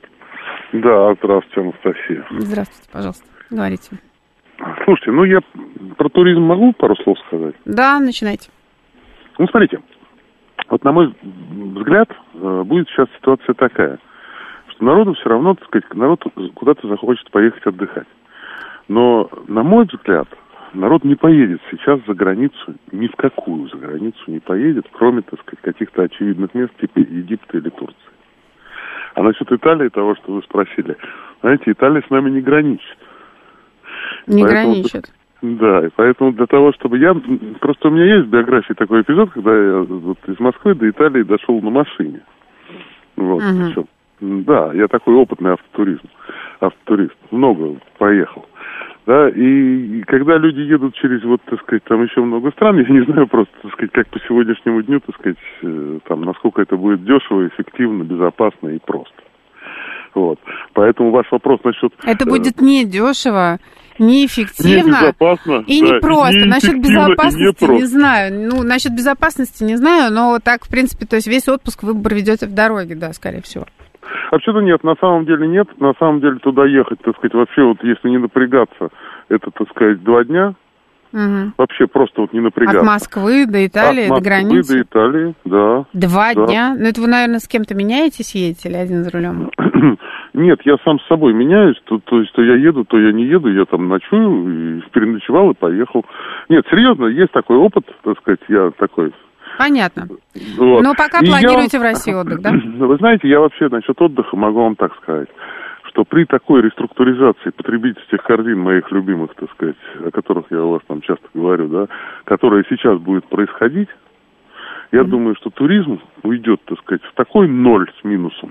Speaker 6: Да, здравствуйте, Анастасия.
Speaker 2: Здравствуйте, пожалуйста, говорите.
Speaker 6: Слушайте, ну я про туризм могу пару слов сказать?
Speaker 2: Да, начинайте.
Speaker 6: Ну, смотрите, вот на мой взгляд, будет сейчас ситуация такая, что народу все равно, так сказать, народ куда-то захочет поехать отдыхать. Но, на мой взгляд, народ не поедет сейчас за границу, ни в какую за границу не поедет, кроме, так сказать, каких-то очевидных мест, типа Египта или Турции. А насчет Италии, того, что вы спросили, знаете, Италия с нами не граничит.
Speaker 2: Не поэтому, граничит.
Speaker 6: Да, и поэтому для того, чтобы я... Просто у меня есть в биографии такой эпизод, когда я вот из Москвы до Италии дошел на машине. Вот, uh-huh. Все. Да, я такой опытный автотуризм, автотурист. Много поехал. Да, и, и когда люди едут через, вот, так сказать, там еще много стран, я не знаю просто, так сказать, как по сегодняшнему дню, так сказать, э, там, насколько это будет дешево, эффективно, безопасно и просто. Вот. Поэтому ваш вопрос насчет... Это
Speaker 2: э, будет не дешево, неэффективно
Speaker 6: не безопасно,
Speaker 2: и
Speaker 6: да,
Speaker 2: не просто.
Speaker 6: Не
Speaker 2: насчет безопасности
Speaker 6: не,
Speaker 2: не знаю. Ну, насчет безопасности не знаю, но так, в принципе, то есть весь отпуск вы проведете в дороге, да, скорее всего.
Speaker 6: Вообще-то нет, на самом деле нет. На самом деле туда ехать, так сказать, вообще вот если не напрягаться, это, так сказать, два дня. Угу. Вообще просто вот не напрягаться.
Speaker 2: От Москвы до Италии,
Speaker 6: От
Speaker 2: до границы?
Speaker 6: От Москвы до Италии, да.
Speaker 2: Два
Speaker 6: да.
Speaker 2: дня? Ну это вы, наверное, с кем-то меняетесь, едете или один за рулем?
Speaker 6: Нет, я сам с собой меняюсь. То, то есть то я еду, то я не еду. Я там ночую, и переночевал и поехал. Нет, серьезно, есть такой опыт, так сказать, я такой...
Speaker 2: Понятно.
Speaker 6: Вот.
Speaker 2: Но пока
Speaker 6: и
Speaker 2: планируете
Speaker 6: я...
Speaker 2: в России отдых, да?
Speaker 6: Вы знаете, я вообще насчет отдыха могу вам так сказать, что при такой реструктуризации потребительских корзин моих любимых, так сказать, о которых я у вас там часто говорю, да, которая сейчас будет происходить, я mm-hmm. думаю, что туризм уйдет, так сказать, в такой ноль с минусом,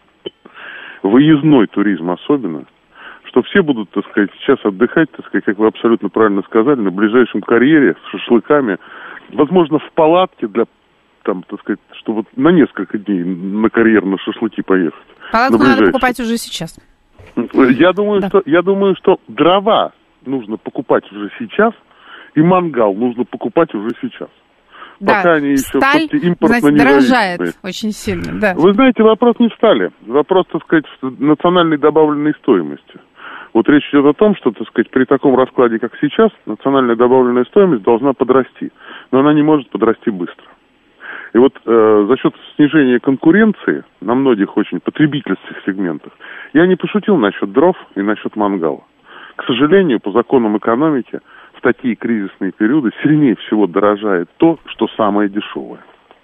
Speaker 6: выездной туризм особенно, что все будут, так сказать, сейчас отдыхать, так сказать, как вы абсолютно правильно сказали, на ближайшем карьере с шашлыками, возможно, в палатке для, там, так сказать, чтобы на несколько дней на карьер на шашлыки поехать.
Speaker 2: Палатку надо покупать уже сейчас.
Speaker 6: Я думаю,
Speaker 2: да.
Speaker 6: что, я думаю, что дрова нужно покупать уже сейчас, и мангал нужно покупать уже сейчас.
Speaker 2: Да,
Speaker 6: пока они еще
Speaker 2: сталь,
Speaker 6: импортно
Speaker 2: значит, дорожает очень сильно. Да.
Speaker 6: Вы знаете, вопрос не в стали. Вопрос, так сказать, в национальной добавленной стоимости. Вот речь идет о том, что, так сказать, при таком раскладе, как сейчас, национальная добавленная стоимость должна подрасти. Но она не может подрасти быстро. И вот э, за счет снижения конкуренции на многих очень потребительских сегментах, я не пошутил насчет дров и насчет мангала. К сожалению, по законам экономики, в такие кризисные периоды сильнее всего дорожает то, что самое дешевое.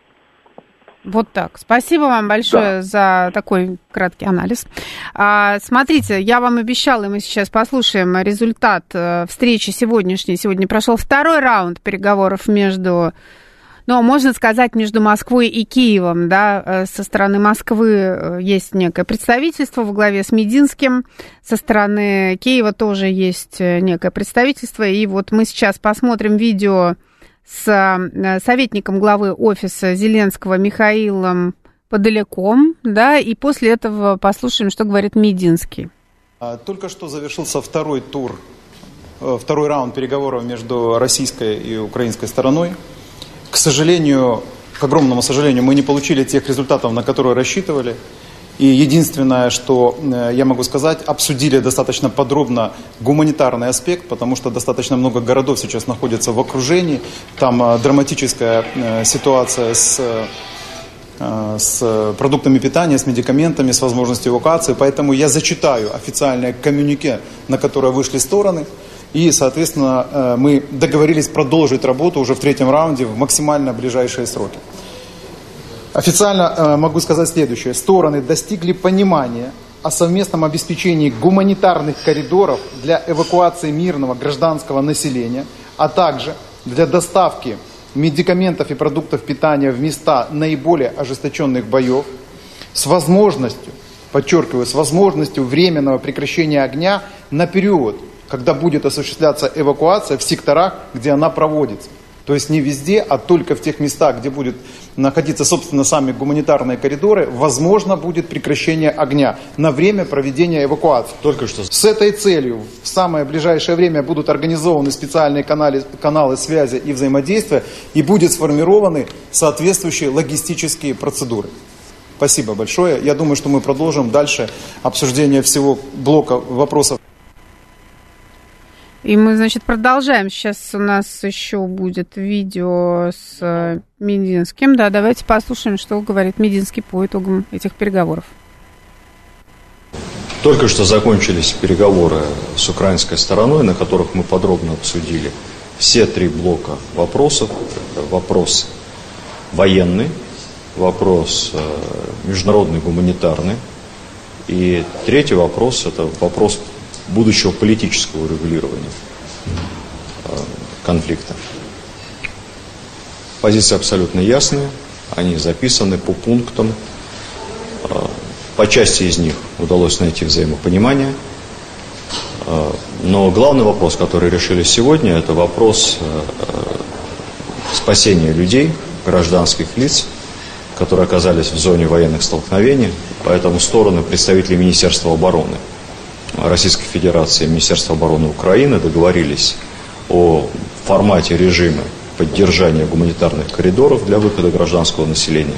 Speaker 2: Вот так. Спасибо вам большое да. за такой краткий анализ. А, смотрите, я вам обещала, и мы сейчас послушаем результат встречи сегодняшней. Сегодня прошел второй раунд переговоров между, ну, можно сказать, между Москвой и Киевом. Да? Со стороны Москвы есть некое представительство во главе с Мединским. Со стороны Киева тоже есть некое представительство. И вот мы сейчас посмотрим видео с советником главы офиса Зеленского Михаилом Подоляком, да, и после этого послушаем, что говорит Мединский.
Speaker 7: Только что завершился второй тур второй раунд переговоров между российской и украинской стороной. К сожалению, к огромному сожалению, мы не получили тех результатов, на которые рассчитывали. И единственное, что я могу сказать, обсудили достаточно подробно гуманитарный аспект, потому что достаточно много городов сейчас находятся в окружении. Там драматическая ситуация с, с продуктами питания, с медикаментами, с возможностью эвакуации. Поэтому я зачитаю официальное коммюнике, на которое вышли стороны. И, соответственно, мы договорились продолжить работу уже в третьем раунде в максимально ближайшие сроки. Официально э, могу сказать следующее. Стороны достигли понимания о совместном обеспечении гуманитарных коридоров для эвакуации мирного гражданского населения, а также для доставки медикаментов и продуктов питания в места наиболее ожесточенных боев с возможностью, подчеркиваю, с возможностью временного прекращения огня на период, когда будет осуществляться эвакуация в секторах, где она проводится. То есть не везде, а только в тех местах, где будут находиться, собственно, сами гуманитарные коридоры, возможно будет прекращение огня на время проведения эвакуации.
Speaker 8: Только что.
Speaker 7: С этой целью в самое ближайшее время будут организованы специальные каналы, каналы связи и взаимодействия, и будут сформированы соответствующие логистические процедуры. Спасибо большое. Я думаю, что мы продолжим дальше обсуждение всего блока вопросов.
Speaker 2: И мы, значит, продолжаем. Сейчас у нас еще будет видео с Мединским. Да, давайте послушаем, что говорит Мединский по итогам этих переговоров.
Speaker 8: Только что закончились переговоры с украинской стороной, на которых мы подробно обсудили все три блока вопросов. Это вопрос военный, вопрос международный, гуманитарный. И третий вопрос – это вопрос будущего политического урегулирования конфликта. Позиции абсолютно ясные, они записаны по пунктам. По части из них удалось найти взаимопонимание. Но главный вопрос, который решили сегодня, это вопрос спасения людей, гражданских лиц, которые оказались в зоне военных столкновений. Поэтому стороны, представители Министерства обороны Российской Федерации и Министерства обороны Украины договорились о формате режима поддержания гуманитарных коридоров для выхода гражданского населения,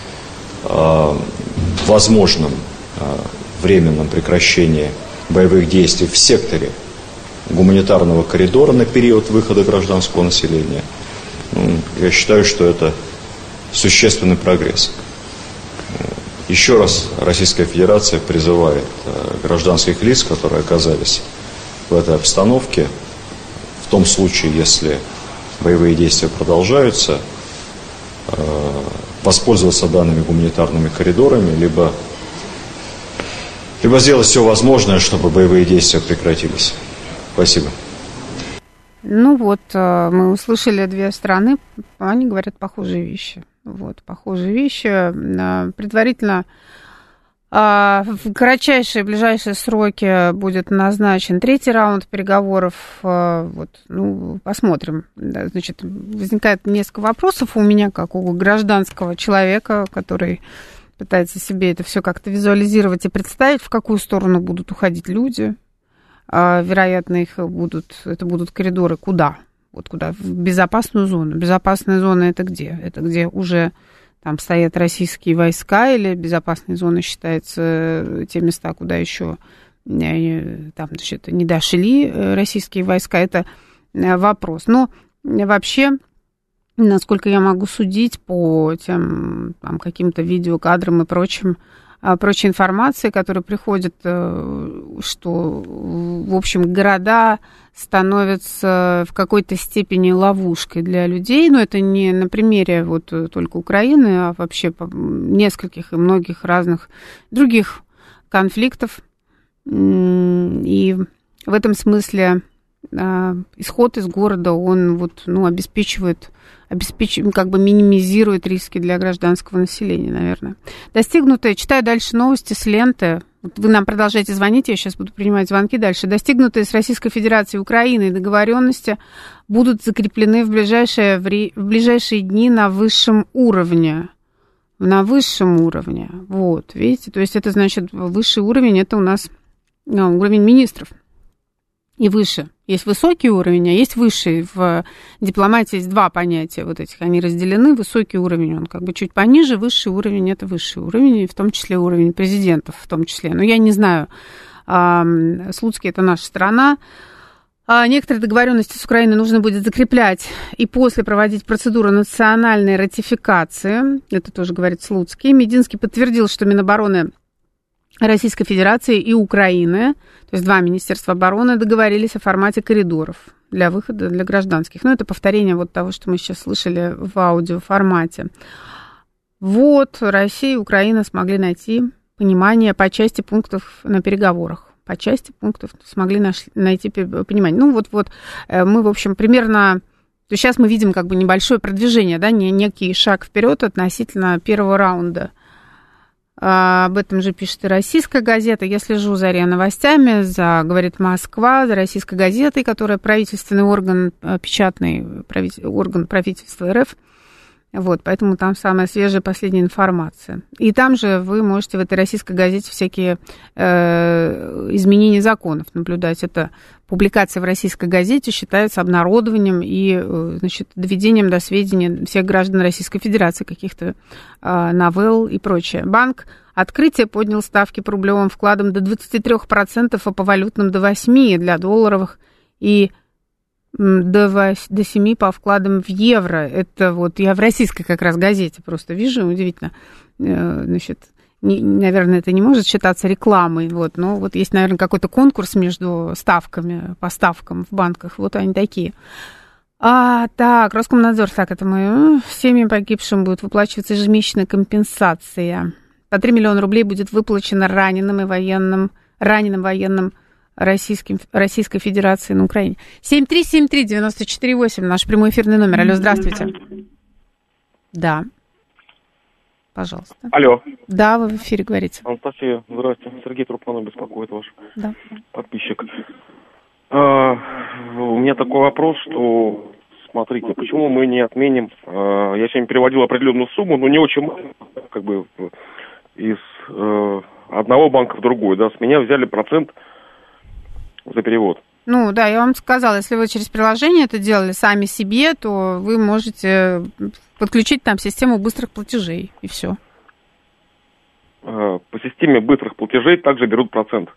Speaker 8: возможном временном прекращении боевых действий в секторе гуманитарного коридора на период выхода гражданского населения. Я считаю, что это существенный прогресс. Еще раз Российская Федерация призывает гражданских лиц, которые оказались в этой обстановке, в том случае, если боевые действия продолжаются, воспользоваться данными гуманитарными коридорами, либо, либо сделать все возможное, чтобы боевые действия прекратились. Спасибо.
Speaker 2: Ну вот, мы услышали две стороны, они говорят похожие вещи. Вот, похожие вещи. Предварительно в кратчайшие, ближайшие сроки будет назначен третий раунд переговоров. Вот, ну, посмотрим. Значит, возникает несколько вопросов у меня, как у гражданского человека, который пытается себе это все как-то визуализировать и представить, в какую сторону будут уходить люди. Вероятно, их будут, это будут коридоры куда? Вот куда? В безопасную зону. Безопасная зона это где? Это где уже там стоят российские войска, или безопасной зоной считаются те места, куда еще там, значит, не дошли российские войска? Это вопрос. Но вообще, насколько я могу судить по тем там, каким-то видеокадрам и прочим, прочей информации, которая приходит, что, в общем, города становятся в какой-то степени ловушкой для людей. Но это не на примере вот только Украины, а вообще нескольких и многих разных других конфликтов. И в этом смысле исход из города, он вот, ну, обеспечивает, обеспечивает, как бы минимизирует риски для гражданского населения, наверное. Достигнутые, читаю дальше новости с ленты, вы нам продолжаете звонить, я сейчас буду принимать звонки дальше. Достигнутые с Российской Федерацией и Украиной договоренности будут закреплены в ближайшие, в ближайшие дни на высшем уровне. На высшем уровне, вот, видите, то есть это значит высший уровень, это у нас ну, уровень министров. и выше. Есть высокий уровень, а есть высший. В дипломатии есть два понятия вот этих, они разделены. Высокий уровень, он как бы чуть пониже, высший уровень – это высший уровень, и в том числе уровень президентов, в том числе. Но я не знаю, Слуцкий – это наша страна. Некоторые договоренности с Украиной нужно будет закреплять и после проводить процедуру национальной ратификации. Это тоже говорит Слуцкий. Мединский подтвердил, что Минобороны Российской Федерации и Украины, то есть два министерства обороны, договорились о формате коридоров для выхода для гражданских. Ну, это повторение вот того, что мы сейчас слышали в аудиоформате. Вот, Россия и Украина смогли найти понимание по части пунктов на переговорах. По части пунктов смогли нашли, найти понимание. Ну, вот-вот мы, в общем, примерно... То есть сейчас мы видим как бы небольшое продвижение, да, некий шаг вперед относительно первого раунда. Об этом же пишет и российская газета. Я слежу за РИА Новостями, за «Говорит Москва», за российской газетой, которая правительственный орган, печатный орган правительства РФ. Вот, поэтому там самая свежая последняя информация. И там же вы можете в этой российской газете всякие э, изменения законов наблюдать. Это публикация в российской газете считается обнародованием и, значит, доведением до сведения всех граждан Российской Федерации каких-то э, новелл и прочее. Банк «Открытие» поднял ставки по рублевым вкладам до двадцати трёх процентов, а по валютным до восьми процентов для долларовых и до семи по вкладам в евро. Это вот я в российской как раз газете просто вижу, удивительно. Значит, не, наверное, это не может считаться рекламой, вот, но вот есть, наверное, какой-то конкурс между ставками, по ставкам в банках, вот они такие. А, так, Роскомнадзор, так, это мы, семьям погибшим будет выплачиваться ежемесячная компенсация. По три миллиона рублей будет выплачено раненым и военным, раненым военным Российским, Российской Федерации на Украине. семь три семь три девять четыре восемь, наш прямой эфирный номер. Алло, здравствуйте. Да. Пожалуйста.
Speaker 9: Алло.
Speaker 2: Да, вы в эфире говорите.
Speaker 9: Анастасия, здравствуйте. Сергей Трупанов беспокоит ваш
Speaker 2: да.
Speaker 9: подписчик. А, у меня такой вопрос, что, смотрите, почему мы не отменим, а, я сегодня переводил определенную сумму, но не очень, как бы, из а, одного банка в другой, да, с меня взяли процент за перевод.
Speaker 2: Ну, да, я вам сказала, если вы через приложение это делали сами себе, то вы можете подключить там систему быстрых платежей, и все.
Speaker 9: По системе быстрых платежей также берут процент.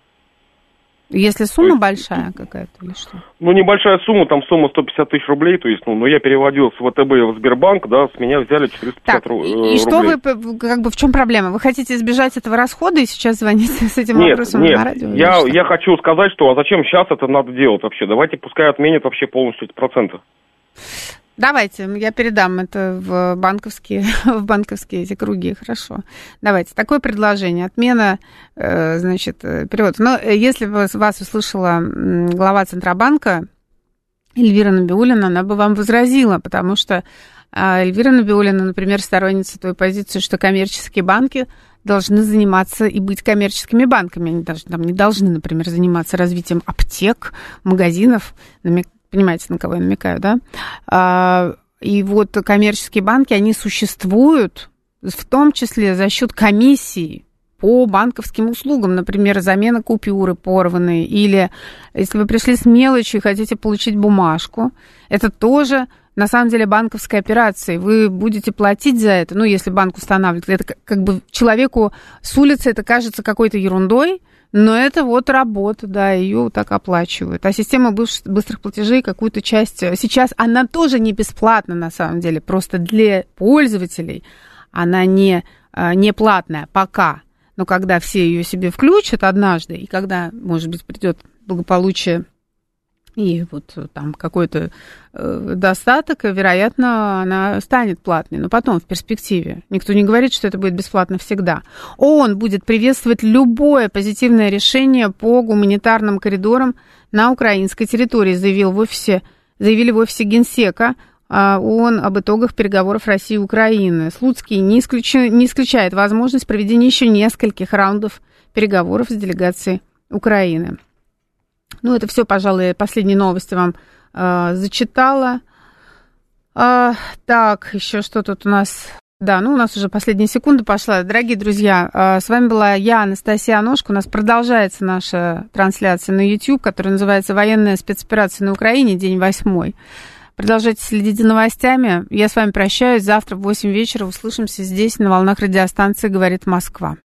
Speaker 2: Если сумма
Speaker 9: есть,
Speaker 2: большая какая-то или что?
Speaker 9: Ну, небольшая сумма, там сумма сто пятьдесят тысяч рублей, то есть, ну, но я переводил с ВТБ в Сбербанк, да, с меня взяли четыреста пятьдесят
Speaker 2: так,
Speaker 9: рублей.
Speaker 2: И что вы, как бы, в чем проблема? Вы хотите избежать этого расхода и сейчас звоните с этим
Speaker 9: нет,
Speaker 2: вопросом
Speaker 9: нет,
Speaker 2: на радио?
Speaker 9: Я, я хочу сказать, что а зачем сейчас это надо делать вообще? Давайте пускай отменят вообще полностью эти проценты.
Speaker 2: Давайте, я передам это в банковские, в банковские эти круги, хорошо. Давайте, такое предложение, отмена, значит, перевода. Но если бы вас услышала глава Центробанка Эльвира Набиуллина, она бы вам возразила, потому что Эльвира Набиуллина, например, сторонница той позиции, что коммерческие банки должны заниматься и быть коммерческими банками. Они даже, там, не должны, например, заниматься развитием аптек, магазинов, понимаете, на кого я намекаю, да? И вот коммерческие банки, они существуют в том числе за счет комиссии по банковским услугам, например, замена купюры порванной, или если вы пришли с мелочью и хотите получить бумажку, это тоже, на самом деле, банковская операция, вы будете платить за это, ну, если банк устанавливает, это как бы человеку с улицы это кажется какой-то ерундой, но это вот работа, да, ее так оплачивают. А система быстрых платежей какую-то часть... Сейчас она тоже не бесплатна, на самом деле, просто для пользователей она не, не платная пока. Но когда все ее себе включат однажды, и когда, может быть, придет благополучие и вот там какой-то э, достаток, вероятно, она станет платной. Но потом, в перспективе. Никто не говорит, что это будет бесплатно всегда. ООН будет приветствовать любое позитивное решение по гуманитарным коридорам на украинской территории, заявил в офисе, заявили в офисе Генсека ООН об итогах переговоров России и Украины. Слуцкий не, исключ... не исключает возможность проведения еще нескольких раундов переговоров с делегацией Украины. Ну, это все, пожалуй, последние новости вам э, зачитала. Э, так, еще что тут у нас... Да, ну у нас уже последняя секунда пошла. Дорогие друзья, с вами была я, Анастасия Аношко. У нас продолжается наша трансляция на YouTube, которая называется «Военная спецоперация на Украине. День восьмой». Продолжайте следить за новостями. Я с вами прощаюсь. Завтра в восемь вечера услышимся здесь, на волнах радиостанции «Говорит Москва».